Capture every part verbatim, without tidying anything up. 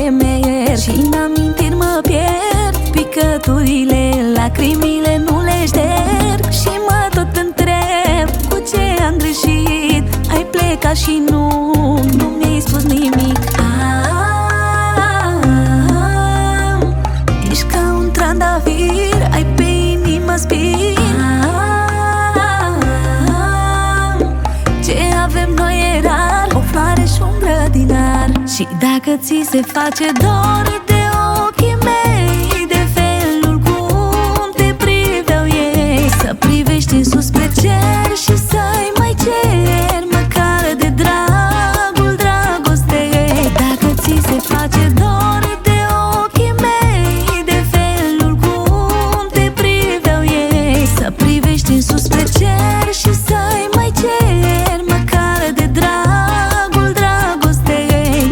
temer și în amintiri mă pierd. Picăturile, lacrimile nu le șterg și mă tot întreb cu ce am greșit. Ai plecat și nu, nu mi-ai spus nimic. Ah, ești ca un trandafir, ai pe inimă spin. Ce avem noi e rar, o floare și un grădinar. Și dacă ți se face dor de ochii mei, de felul cum te priveau ei, să privești în sus spre cer și să-i mai cer măcar de dragul dragostei. Dacă ți se face dor de ochii mei, de felul cum te priveau ei, să privești în sus spre cer și să-i mai cer măcar de dragul dragostei.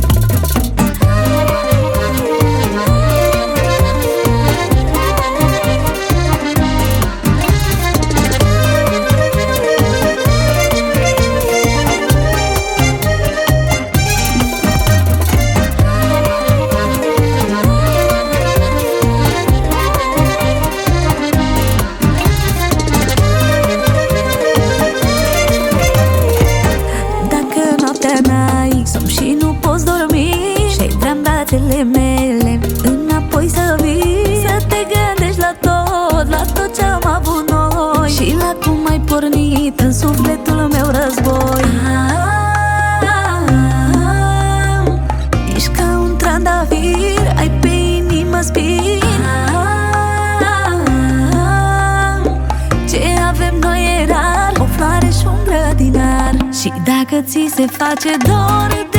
Somn și nu poți dormi și-ai vrea brațele mele înapoi să vii, să te gândești la tot, la tot ce-am avut noi și la cum ai pornit în sufletul meu război. Ah, ești ca un trandafir, ai pe inimă spin. Ah, ce avem noi e rar, o floare și un grădinar. Și dacă ți se face dor